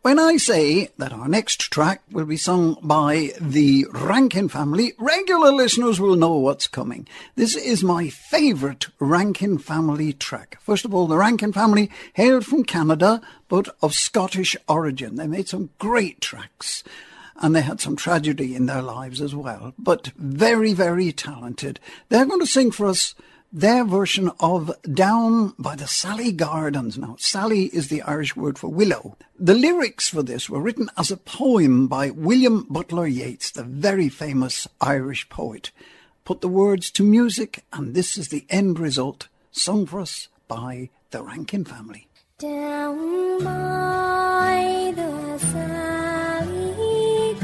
When I say that our next track will be sung by the Rankin family, regular listeners will know what's coming. This is my favourite Rankin family track. First of all, the Rankin family hailed from Canada, but of Scottish origin. They made some great tracks, and they had some tragedy in their lives as well, but very, very talented. They're going to sing for us their version of Down by the Sally Gardens. Now, Sally is the Irish word for willow. The lyrics for this were written as a poem by William Butler Yeats, the very famous Irish poet. Put the words to music, and this is the end result, sung for us by the Rankin family. Down by the Sally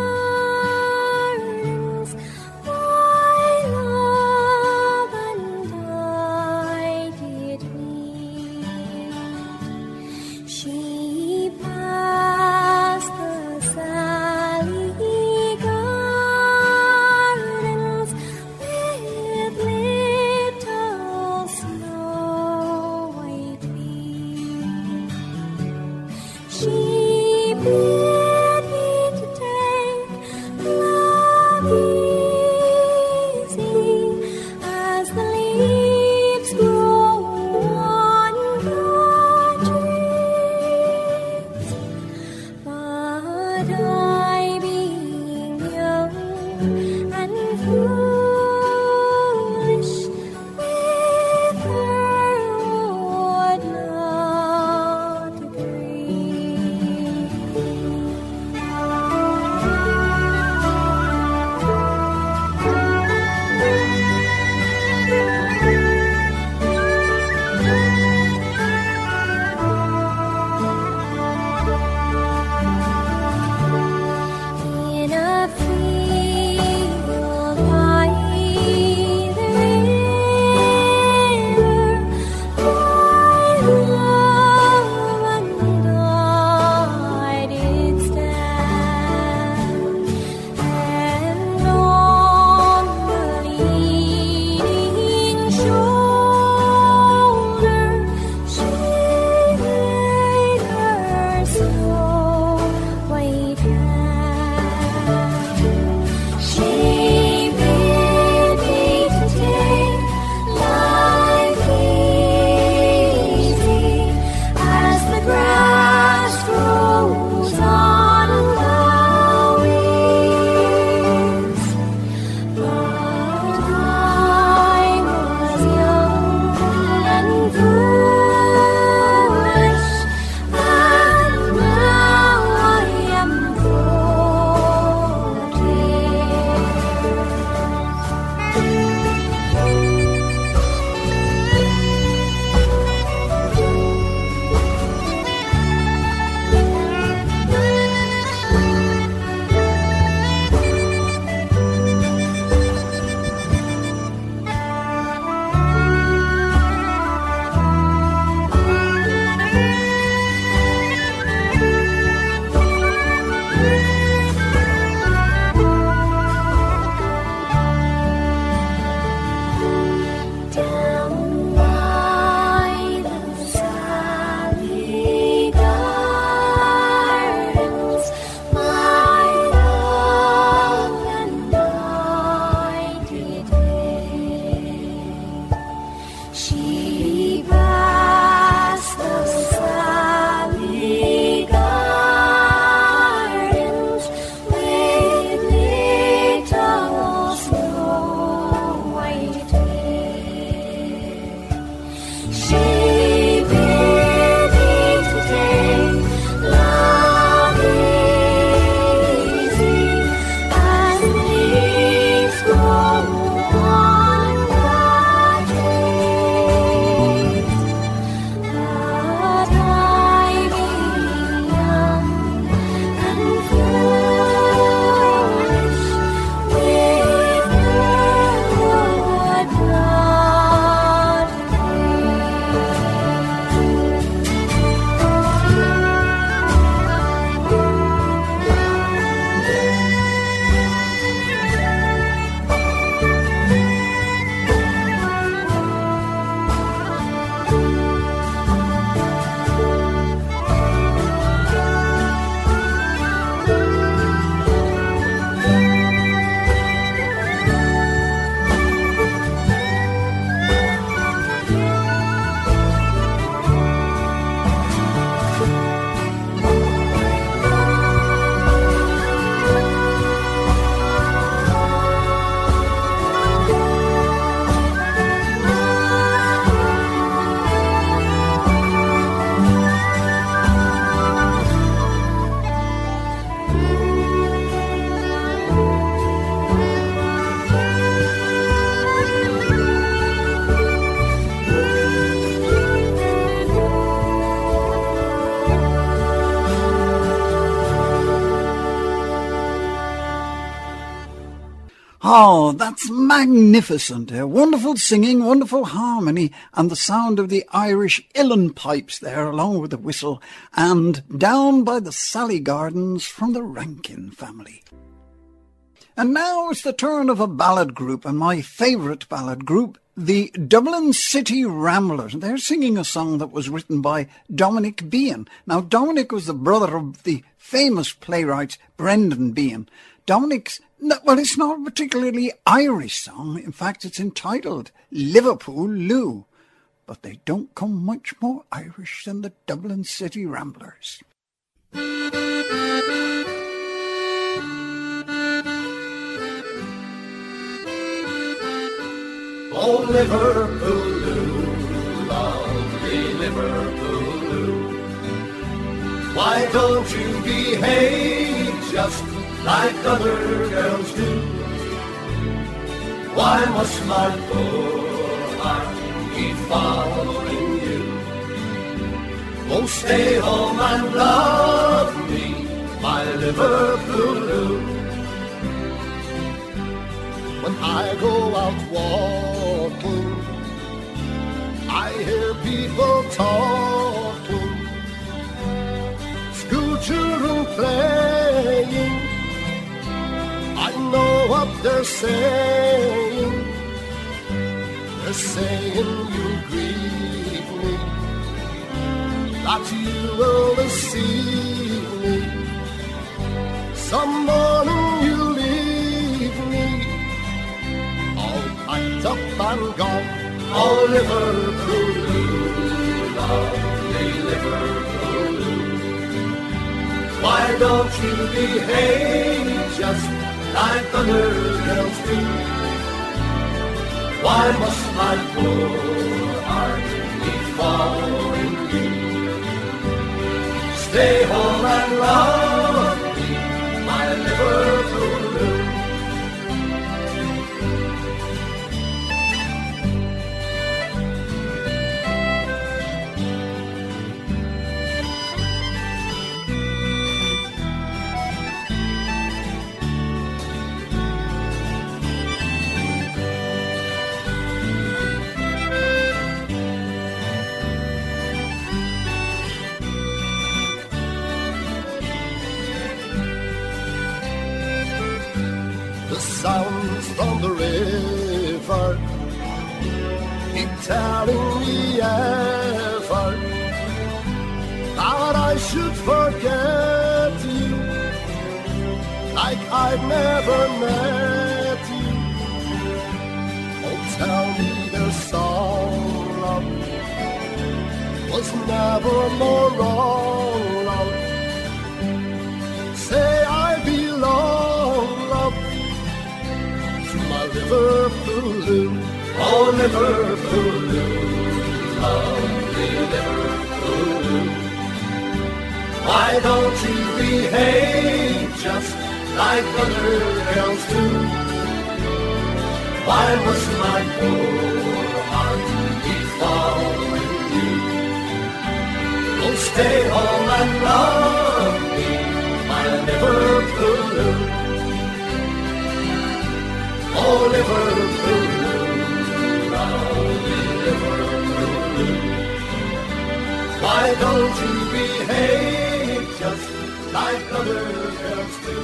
Gardens, my love and I did meet. She passed the Sally Gardens with little snow white feet. She bid me to take love easy as the leaves grow on the trees. But I, being young and foolish, with her would not agree. Oh, that's magnificent. Wonderful singing, wonderful harmony, and the sound of the Irish uilleann pipes there, along with the whistle, and Down by the Sally Gardens from the Rankin family. And now it's the turn of a ballad group, and my favourite ballad group, the Dublin City Ramblers. They're singing a song that was written by Dominic Behan. Now, Dominic was the brother of the famous playwright Brendan Behan. Dominic's, well, it's not a particularly Irish song. In fact, it's entitled Liverpool Lou. But they don't come much more Irish than the Dublin City Ramblers. Oh, Liverpool Lou, lovely Liverpool Lou, why don't you behave just like other girls do? Why must my poor heart keep following you? Oh, stay home and love me, my Liverpool Lou. When I go out walking, I hear people talking, school children playing. I know what they're saying. They're saying you greet me, that you will deceive me. Some morning you leave me, all packed up and gone. Oh, Liverpool Lou, lovely Liverpool Lou, why don't you behave just like other girls do? Why must my poor heart keep following you? Stay home and love me, my Liverpool Lou. Sounds from the river keep telling me ever that I should forget you, like I've never met you. Oh, tell me their song, love, was never more wrong, love. Say I belong, love, Liverpool Lou. Oh, Liverpool Lou, lovely Liverpool Lou, why don't you behave just like other girls do? Why must my poor heart keep following you? Oh, stay home and love me, my Liverpool Lou. Oh, Liverpool Lou, lovely Liverpool Lou, why don't you behave just like other girls do?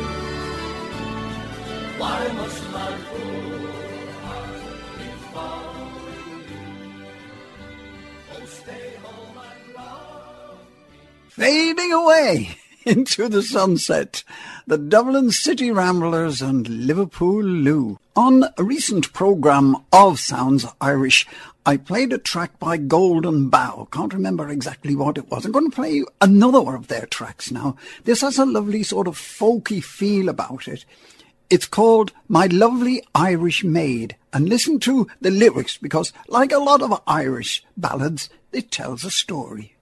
Why must my poor heart keep following you? Oh, stay home and love me. Fading away into the sunset, the Dublin City Ramblers and Liverpool Lou. On a recent programme of Sounds Irish, I played a track by Golden Bough. Can't remember exactly what it was. I'm going to play you another one of their tracks now. This has a lovely sort of folky feel about it. It's called My Lovely Irish Maid. And listen to the lyrics, because like a lot of Irish ballads, it tells a story.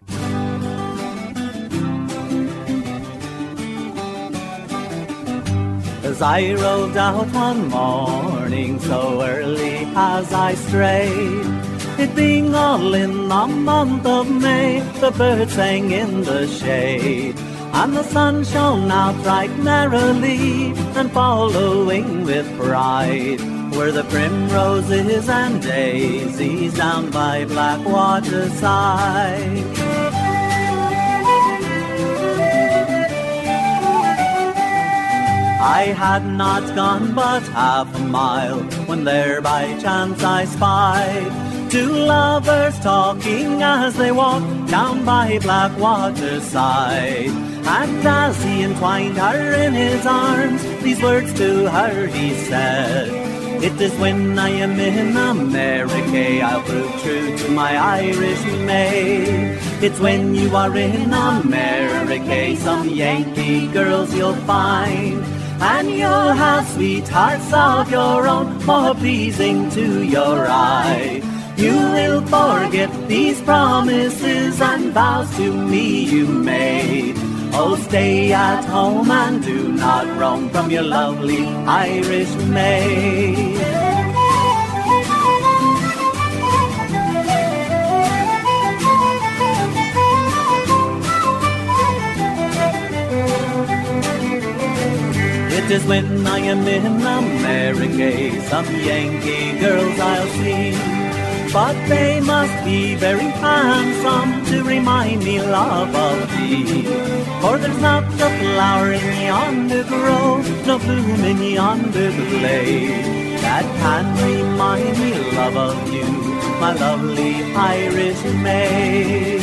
As I rode out one morning so early as I strayed, it being all in the month of May, the birds sang in the shade. And the sun shone out right merrily, and following with pride were the primroses and daisies down by Blackwater side. I had not gone but half a mile when there by chance I spied two lovers talking as they walked down by Blackwater side. And as he entwined her in his arms, these words to her he said, "It is when I am in America I'll prove true to my Irish maid. It's when you are in America some Yankee girls you'll find, and you'll have sweethearts of your own, more pleasing to your eye. You will forget these promises and vows to me you made. Oh, stay at home and do not roam from your lovely Irish maid." It is when I am in America some Yankee girls I'll see, but they must be very handsome to remind me, love, of thee. For there's not a flower in yonder grove, no bloom in yonder glade, that can remind me, love, of you, my lovely Irish maid.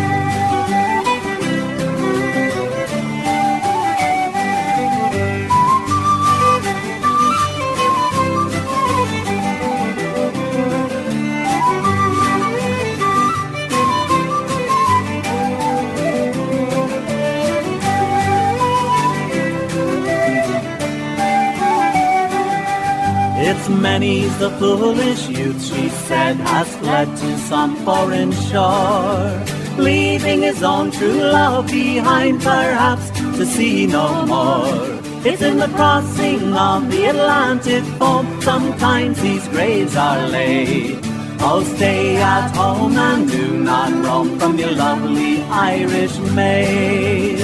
It's many's the foolish youth, she said, has fled to some foreign shore, leaving his own true love behind, perhaps to see no more. It's in the crossing of the Atlantic foam, sometimes these graves are laid. Oh, stay at home and do not roam from your lovely Irish maid.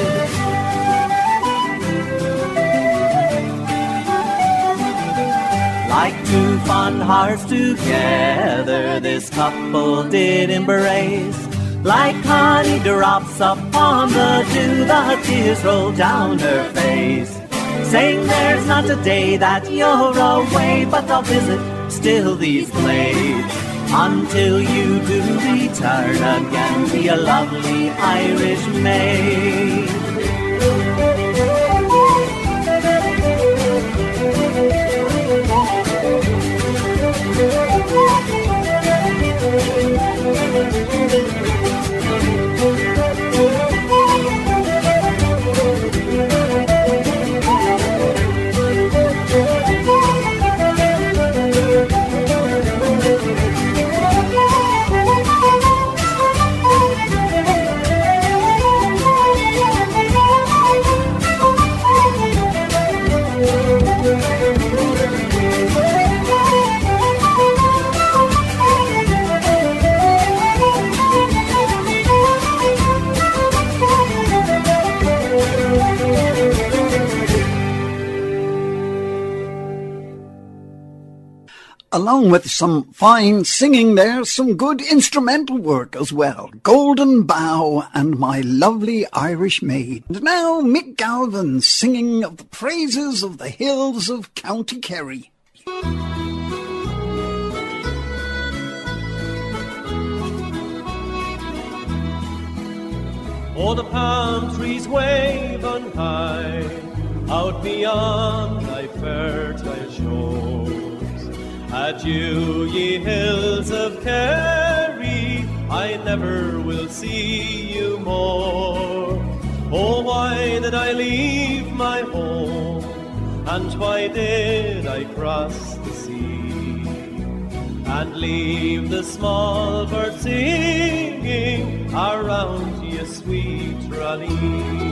Like two fond hearts together, this couple did embrace. Like honey drops upon the dew, the tears rolled down her face, saying there's not a day that you're away, but I'll visit still these glades, until you do return again, be a lovely Irish maid. Along with some fine singing there, some good instrumental work as well. Golden Bough and My Lovely Irish Maid. And now Mick Galvin singing of the praises of the hills of County Kerry. Oh, the palm trees wave on high, out beyond thy fertile shores. Adieu, ye hills of Kerry, I never will see you more. Oh, why did I leave my home, and why did I cross the sea, and leave the small birds singing around ye sweet Raleigh?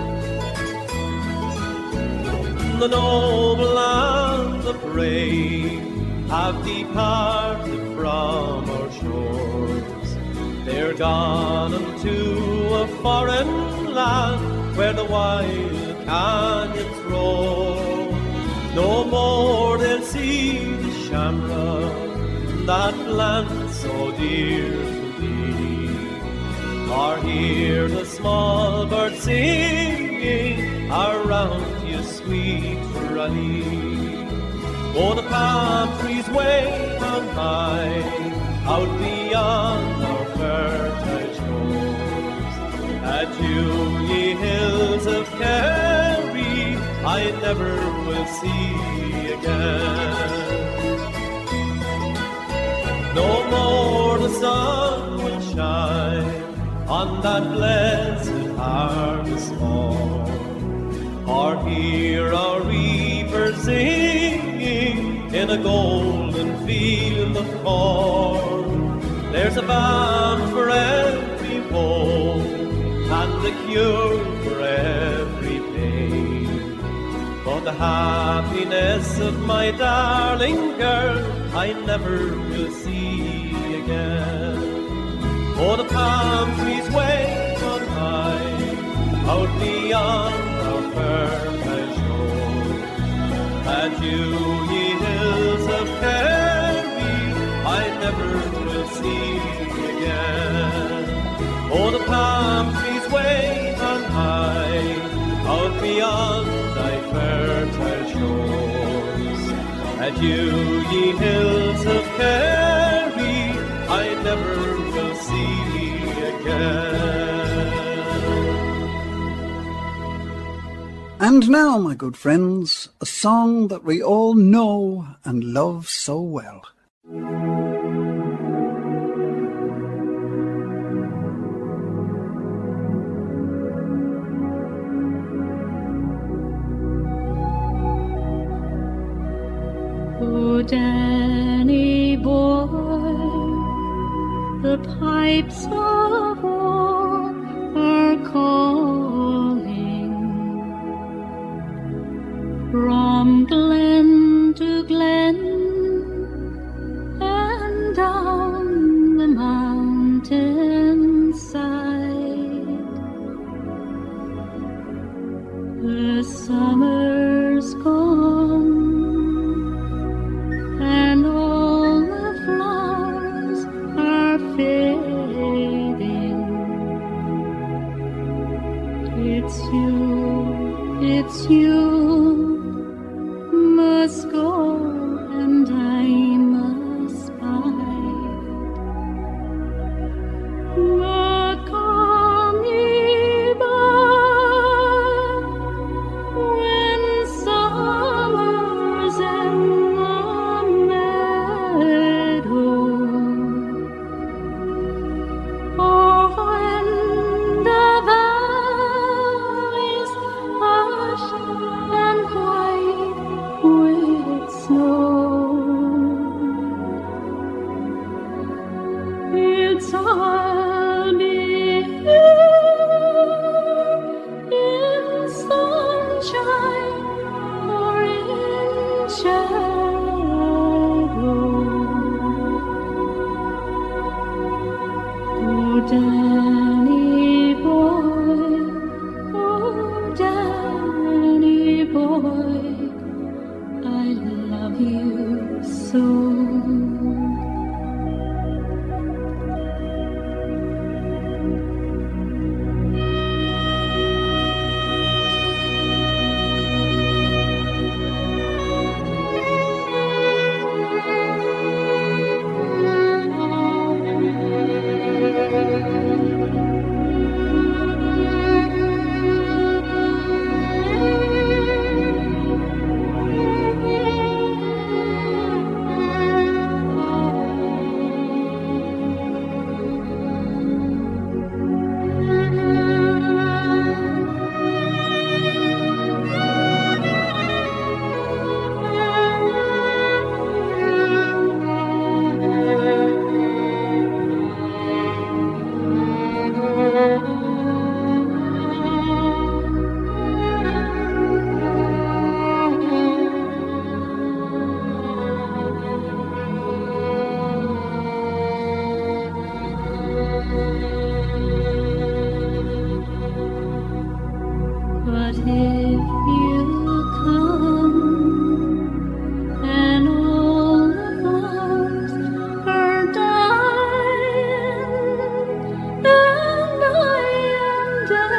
The noble and the brave have departed from our shores. They're gone unto a foreign land, where the wild canyons roll. No more they'll see the shamrock, that land so dear to thee, or hear the small birds singing around you, sweet Raleigh. Oh, the palm trees wave on high, out beyond our fertile shores. At you, ye hills of Kerry, I never will see again. No more the sun will shine on that blessed harvest morn, or hear our reapers singing in a golden field of corn. There's a balm for every woe and a cure for every pain, but the happiness of my darling girl I never will see again. Oh, the palm trees wave on high, out beyond our fertile shore. And you, ye hills of Kerry, I never will see again. Oh, the palm trees wave on high, out beyond thy fertile shores. And you, ye hills of Kerry, I never will see again. And now, my good friends, a song that we all know and love so well. Oh, Danny boy, the pipes of war are calling from glen to glen and down the mountain side. The summer's gone and all the flowers are fading. It's you must go and I must bide. But come ye back when summer's in the meadow, or when the valleys hushed and white with snow. It's I'll be here in sunshine or in shadow. Oh, Danny boy, oh, Danny boy, I love you so. if you come, and all the flowers are dying, and I am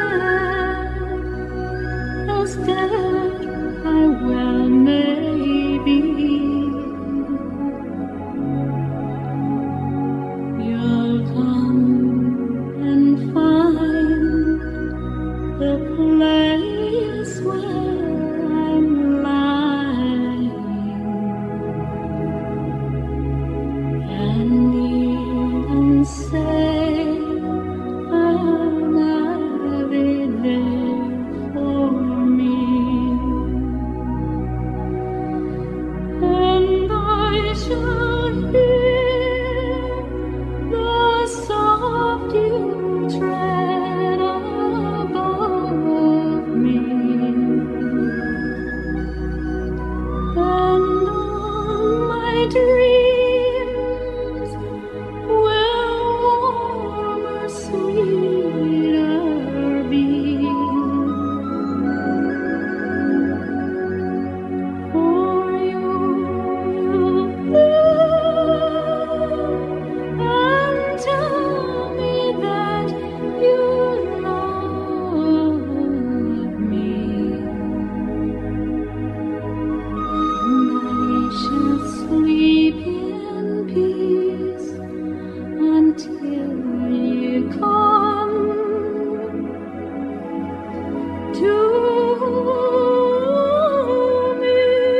dead, as dead I well may be. You'll come and find the place where I'm lying, and even say I'll have it there for me, and I shall hear the soft dew tread above me, and all my dreams will warmer, sweeter be. For you'll and tell me that you love me, and I shall sleep in peace until you come to me.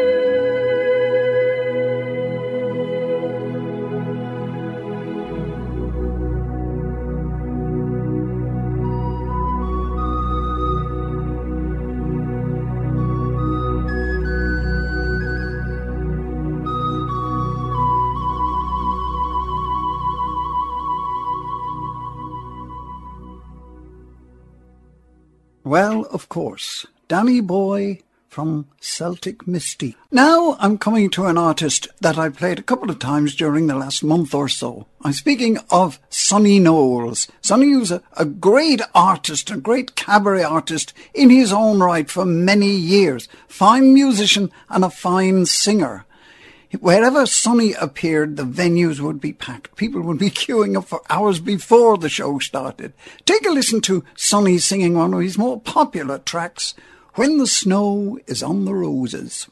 Well, of course, Danny Boy from Celtic Misty. Now I'm coming to an artist that I played a couple of times during the last month or so. I'm speaking of Sonny Knowles. Sonny was a great artist, a great cabaret artist in his own right for many years. Fine musician and a fine singer. Wherever Sonny appeared, the venues would be packed. People would be queuing up for hours before the show started. Take a listen to Sonny singing one of his more popular tracks, When the Snow is on the Roses.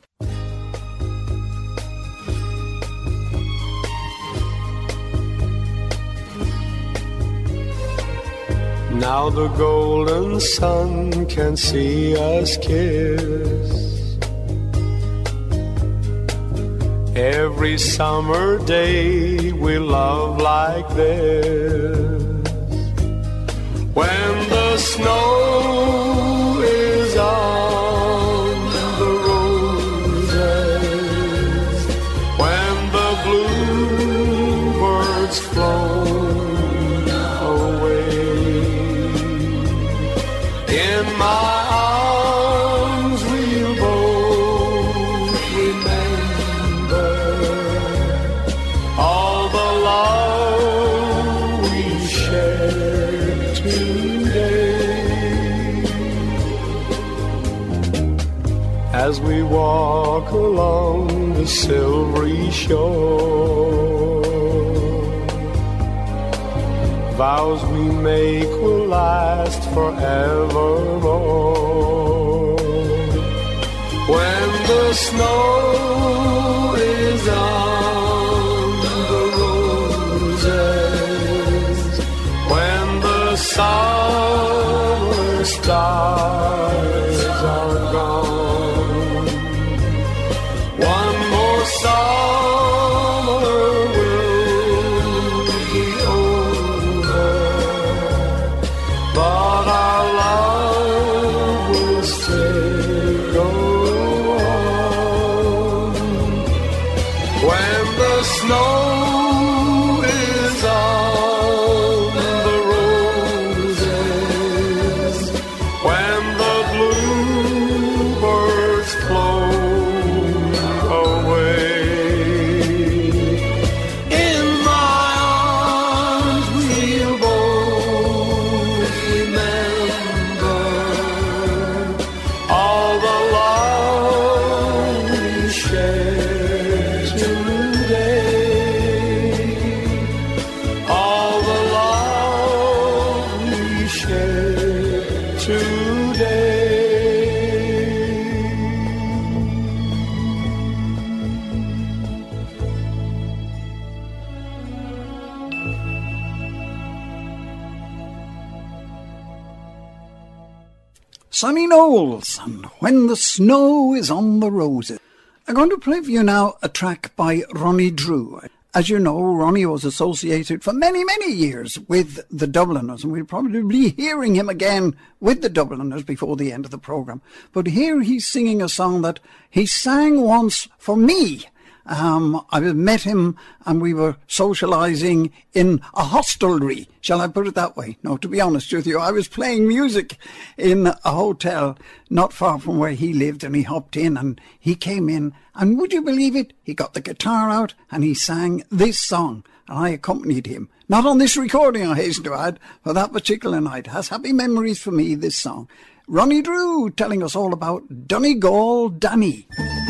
Now the golden sun can see us kiss. Every summer day we love like this. When the snow is on the roses, when the bluebirds flown away, in my arms we'll both remember all the love we shared today. As we walk along the silvery shore, vows we make will last forevermore. When the snow is on the roses, when the summer stars are gone, one more summer will be over, but our love will still go on. Sonny Knowles, and When the Snow is on the Roses. I'm going to play for you now a track by Ronnie Drew. As you know, Ronnie was associated for many, many years with the Dubliners, and we'll probably be hearing him again with the Dubliners before the end of the programme. But here he's singing a song that he sang once for me. I met him and we were socialising in a hostelry, shall I put it that way? No, to be honest with you, I was playing music in a hotel not far from where he lived, and he hopped in and he came in, and would you believe it? He got the guitar out and he sang this song, and I accompanied him. Not on this recording, I hasten to add, for that particular night. Has happy memories for me, this song. Ronnie Drew telling us all about Donegal Danny.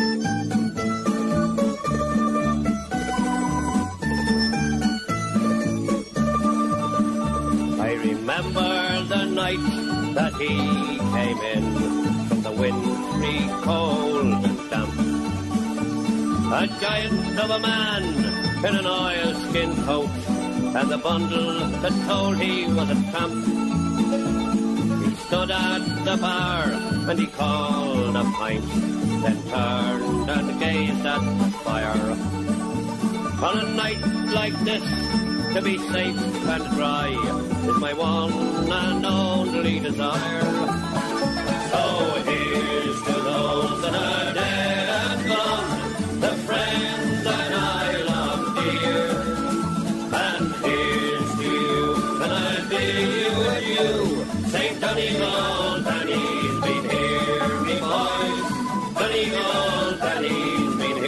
Remember the night that he came in from the wintry cold and damp. A giant of a man in an oilskin coat, and the bundle that told he was a tramp. He stood at the bar and he called a pint, then turned and gazed at the fire. On a night like this, to be safe and dry is my one and only desire. So here's to those that are dead and gone, the friends that I love dear. And here's to you, and I bid you adieu. St. Donegal Danny's been here, me boys. Donegal Danny's been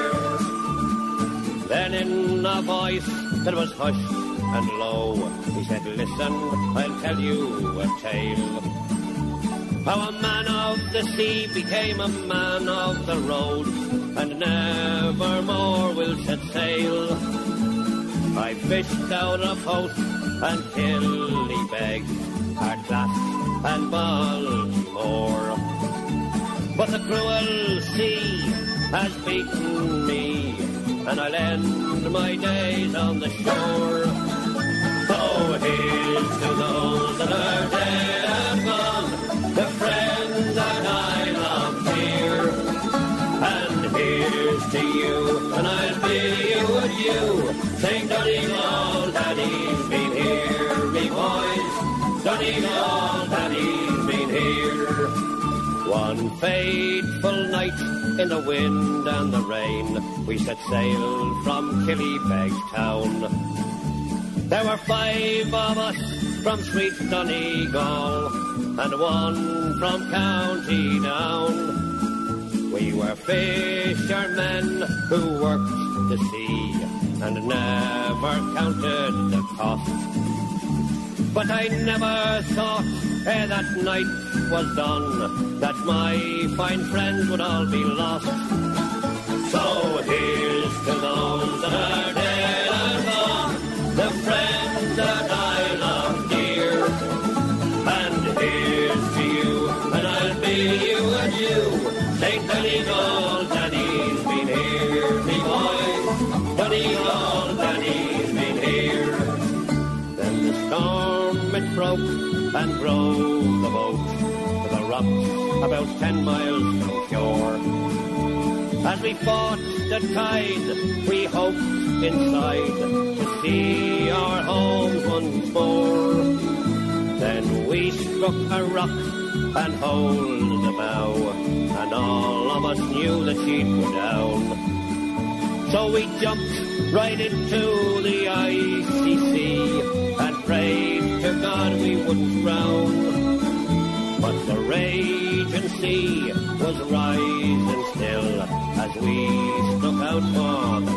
here. Then in a voice that was hushed and low, he said, listen, I'll tell you a tale. How a man of the sea became a man of the road, and never more will set sail. I fished out a post and Killybegs, Ardglass and Baltimore. But the cruel sea has beaten me, and I'll end my days on the shore. So here's to those that are dead and gone, the friends that I love dear. And here's to you, and I'll bid you adieu. St. Donegal Danny's been here, me boys. Donegal Danny's been here. One fateful night in the wind and the rain, we set sail from Killybegs town. There were 5 of us from sweet Donegal, and 1 from County Down. We were fishermen who worked the sea, and never counted the cost. But I never thought, ere that night was done, that my fine friends would all be lost. So here's to those that are dead and gone, the friends that I love dear. And here's to you, and I'll bid you adieu. St. Donegal Danny's been here, me boys. Donegal Danny's been here. Then the storm it broke and drove the boat to the rocks about 10 miles from shore. As we fought the tide, we hoped inside to see our home once more. Then we struck a rock and holed the bow, and all of us knew that she'd go down. So we jumped right into the icy sea and prayed to God we wouldn't drown. But the raging sea was rising still as we struck out for the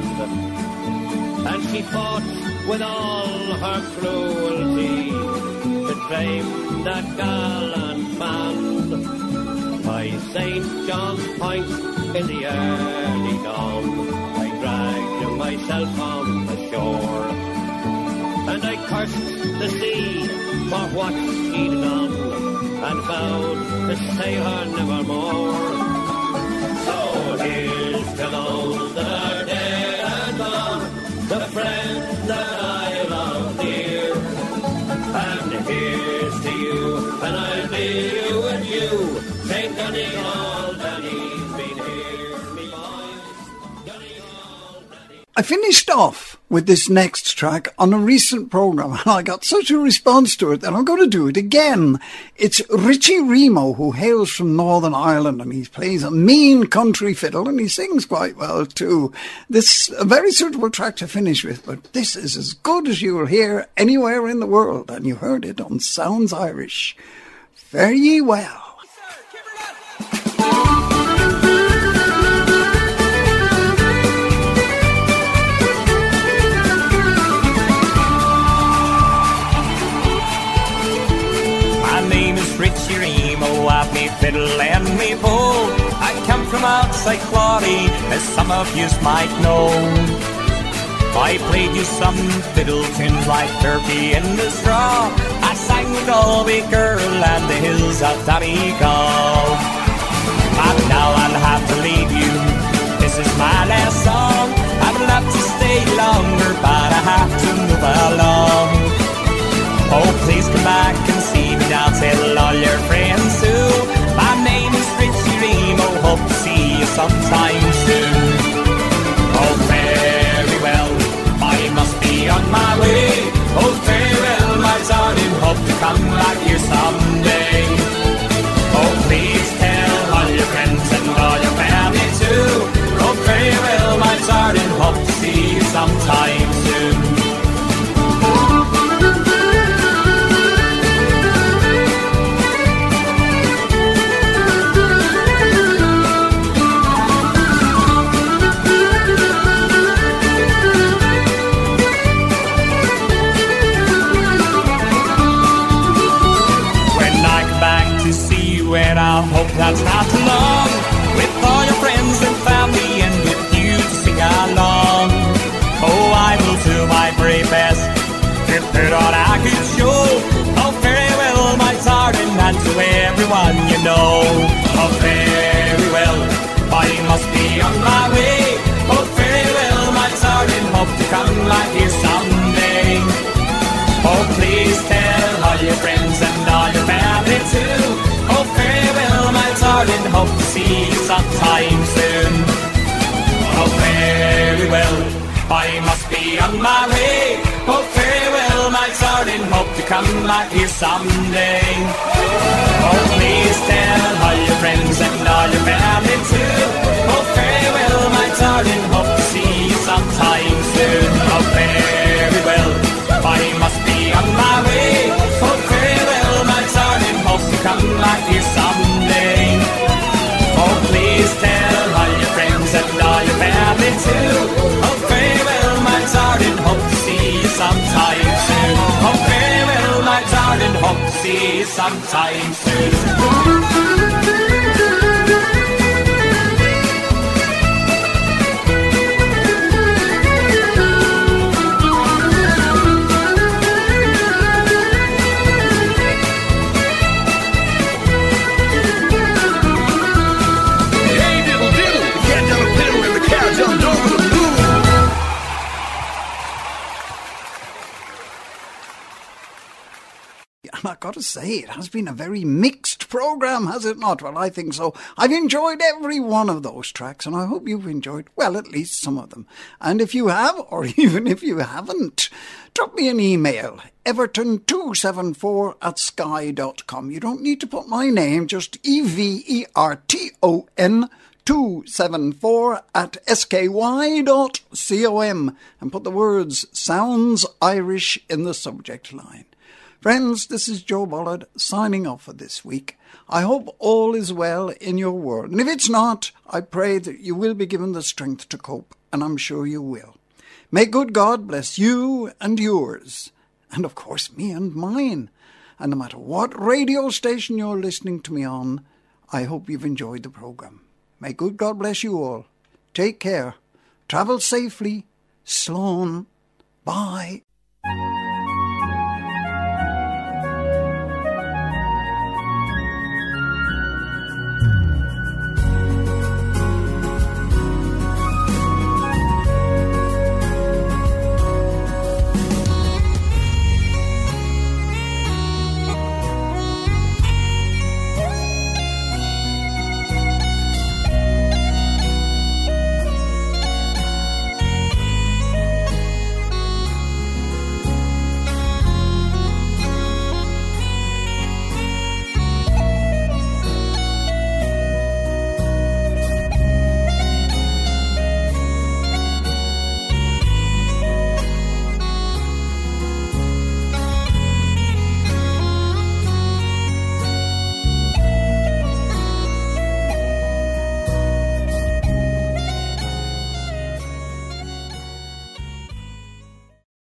land. And she fought with all her cruelty to claim that gallant band. By St. John's Point in the early dawn, I dragged myself on the shore, and I cursed the sea for what she'd done, and vowed to sail her nevermore. So here's to those that are dead and gone, the friends that I love dear. And here's to you, and I'll bid you adieu. came Donegal, Danny's been here, me boys. Donegal, Danny. I finished off with this next track on a recent programme and I got such a response to it that I'm going to do it again. It's Richie Remo, who hails from Northern Ireland, and he plays a mean country fiddle and he sings quite well too. This a very suitable track to finish with, but this is as good as you will hear anywhere in the world, and you heard it on Sounds Irish. Fare ye well. Richie Remo, I've me fiddle and me bow. I come from outside Clary, as some of yous might know. I played you some fiddle tunes like Turkey in the Straw. I sang with Galway Girl and the hills of Donegal. But now I'll have to leave you, this is my last song. I'd love to stay longer, but I have to move along. Oh, please come back and see me now, tell all your friends too. My name is Richie Remo, hope to see you sometime soon. Oh, very well, I must be on my way. Oh, farewell, my darling, hope to come back here someday. Oh, please tell all your friends and all your family too. Oh, farewell, my darling, hope to see you sometime soon. And I hope that's not too long, with all your friends and family and with you to sing along. Oh, I will do my very best to put on a good show. Oh, very well, my darling, and to everyone you know. Oh, very well, I must be on my way. Oh, very well, my darling, hope to come like you someday. Oh, please tell all your friends and all your family too. Oh, farewell, my darling, hope to see you sometime soon. Oh, very well, I must be on my way. Oh, farewell, my darling, hope to come back here someday. Oh, please tell all your friends and all your family too. Oh, farewell, my darling, hope to see you sometime soon. Oh, very well, I must be on my way. Oh, farewell, my darling, hope to come back here someday. Oh, please tell all your friends and all your family too. Oh, farewell, my darling, hope to see you sometime soon. Oh, farewell, my darling, hope to see you sometime soon. And I've got to say, it has been a very mixed programme, has it not? Well, I think so. I've enjoyed every one of those tracks, and I hope you've enjoyed, well, at least some of them. And if you have, or even if you haven't, drop me an email, everton274@sky.com. You don't need to put my name, just EVERTON 274@sky.com, and put the words Sounds Irish in the subject line. Friends, this is Joe Bullard signing off for this week. I hope all is well in your world. And if it's not, I pray that you will be given the strength to cope, and I'm sure you will. May good God bless you and yours, and of course me and mine. And no matter what radio station you're listening to me on, I hope you've enjoyed the programme. May good God bless you all. Take care. Travel safely. Slán. Bye.